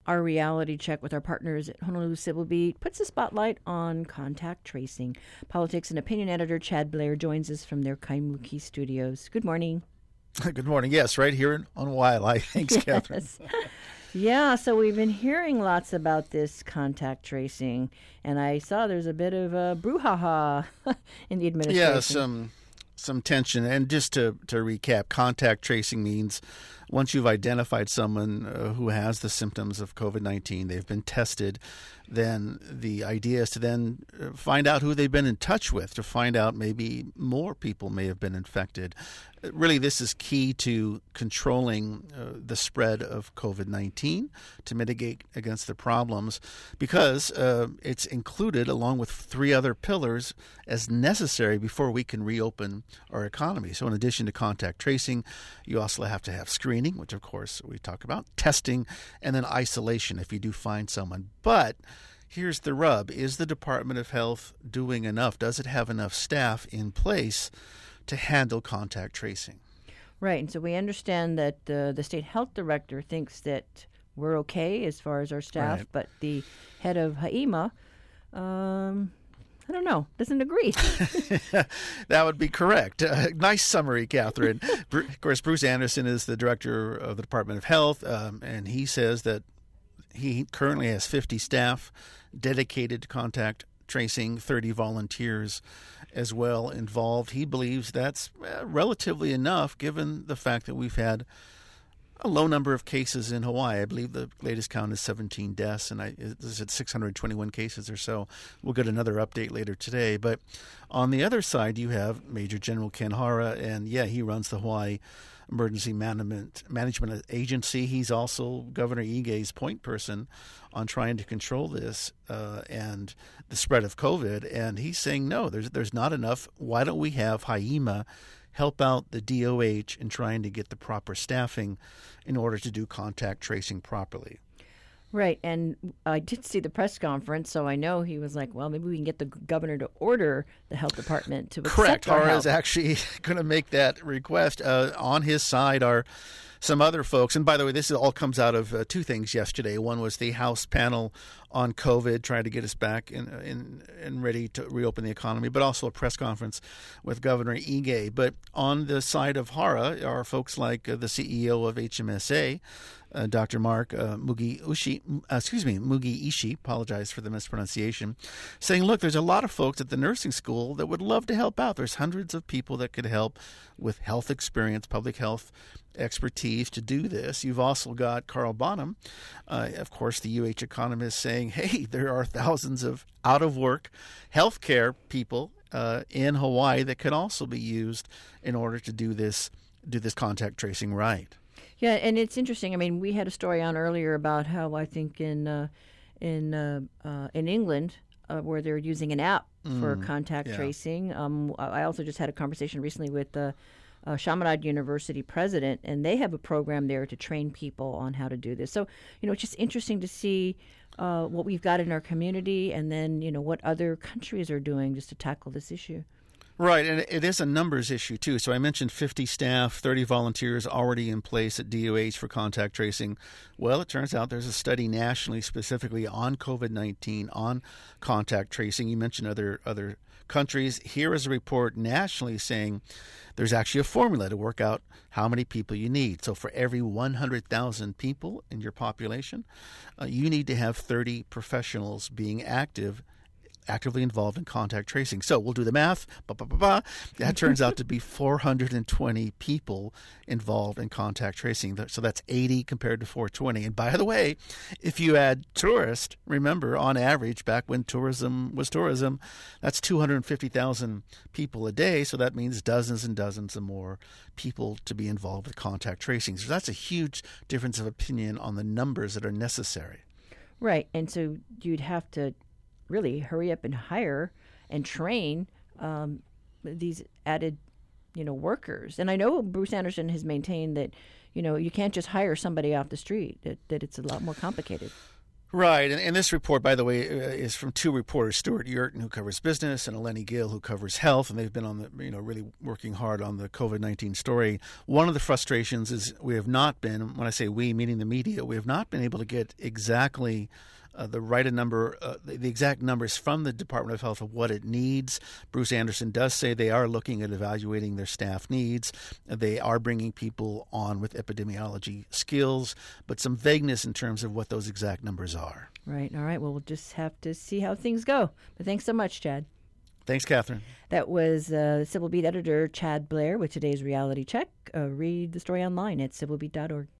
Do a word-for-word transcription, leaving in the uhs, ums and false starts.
Our reality check with our partners at Honolulu Civil Beat puts a spotlight on contact tracing. Politics and opinion editor Chad Blair joins us from their Kaimuki studios. Good morning. Good morning. Yes, right here in, on Waialae. Thanks, yes. Catherine. Yeah, so we've been hearing lots about this contact tracing, and I saw there's a bit of a brouhaha in the administration. Yeah, some some tension. And just to, to recap, contact tracing means once you've identified someone uh, who has the symptoms of COVID nineteen, they've been tested, then the idea is to then find out who they've been in touch with, to find out maybe more people may have been infected. Really, this is key to controlling uh, the spread of COVID nineteen, to mitigate against the problems, because uh, it's included along with three other pillars as necessary before we can reopen our economy. So in addition to contact tracing, you also have to have screening, which of course we talk about, testing, and then isolation if you do find someone. But here's the rub. Is the Department of Health doing enough? Does it have enough staff in place to handle contact tracing? Right, and so we understand that uh, the state health director thinks that we're okay as far as our staff, Right. but the head of HAIMA, um, I don't know, doesn't agree. That would be correct. Uh, nice summary, Catherine. Bru- of course, Bruce Anderson is the director of the Department of Health, um, and he says that he currently has fifty staff dedicated to contact tracing, thirty volunteers as well involved. He believes that's uh, relatively enough given the fact that we've had a low number of cases in Hawaii. I believe the latest count is seventeen deaths, and I is at six hundred twenty-one cases or so. We'll get another update later today. But on the other side, you have Major General Ken Hara, and yeah, he runs the Hawaii Emergency Management Management Agency. He's also Governor Ige's point person on trying to control this uh, and the spread of COVID. And he's saying, no, there's there's not enough. Why don't we have HAIMA help out the D O H in trying to get the proper staffing in order to do contact tracing properly? Right, and I did see the press conference, so I know he was like, well, maybe we can get the governor to order the health department to Correct. accept our Hara help. is actually going to make that request. Uh, on his side are some other folks. And by the way, this all comes out of uh, two things yesterday. One was the House panel on COVID, trying to get us back in, in, and ready to reopen the economy, but also a press conference with Governor Ige. But on the side of Hara are folks like uh, the C E O of H M S A, Uh, Doctor Mark uh, Mugi Ushi, uh, excuse me, Mugi Ishii, apologize for the mispronunciation, saying, look, there's a lot of folks at the nursing school that would love to help out. There's hundreds of people that could help with health experience, public health expertise to do this. You've also got Carl Bonham, uh, of course, the U H economist, saying, hey, there are thousands of out-of-work healthcare people uh, in Hawaii that could also be used in order to do this, do this contact tracing right. Yeah, and it's interesting. I mean, we had a story on earlier about how I think in uh, in uh, uh, in England uh, where they're using an app for Mm, contact yeah. tracing. Um, I I also just had a conversation recently with the uh, Chaminade University president, and they have a program there to train people on how to do this. So, you know, it's just interesting to see uh, what we've got in our community, and then you know what other countries are doing just to tackle this issue. Right, and it is a numbers issue, too. So I mentioned fifty staff, thirty volunteers already in place at D O H for contact tracing. Well, it turns out there's a study nationally specifically on COVID nineteen, on contact tracing. You mentioned other other countries. Here is a report nationally saying there's actually a formula to work out how many people you need. So for every one hundred thousand people in your population, uh, you need to have thirty professionals being active actively involved in contact tracing. So we'll do the math. Ba, ba, ba, ba. That turns out to be four hundred twenty people involved in contact tracing. So that's eighty compared to four hundred twenty. And by the way, if you add tourists, remember, on average, back when tourism was tourism, that's two hundred fifty thousand people a day. So that means dozens and dozens of more people to be involved with contact tracing. So that's a huge difference of opinion on the numbers that are necessary. Right, and so you'd have to really hurry up and hire and train um, these added, you know, workers. And I know Bruce Anderson has maintained that, you know, you can't just hire somebody off the street, that, that it's a lot more complicated. Right, and, and this report, by the way, uh, is from two reporters: Stuart Yurton, who covers business, and Eleni Gill, who covers health, and they've been on the, you know, really working hard on the COVID nineteen story. One of the frustrations is we have not been, when I say we, meaning the media, we have not been able to get exactly Uh, the right number, uh, the, the exact numbers from the Department of Health of what it needs. Bruce Anderson does say they are looking at evaluating their staff needs. They are bringing people on with epidemiology skills, but some vagueness in terms of what those exact numbers are. Right. All right. Well, we'll just have to see how things go. But thanks so much, Chad. Thanks, Catherine. That was uh, Civil Beat editor Chad Blair with today's Reality Check. Uh, read the story online at civil beat dot org.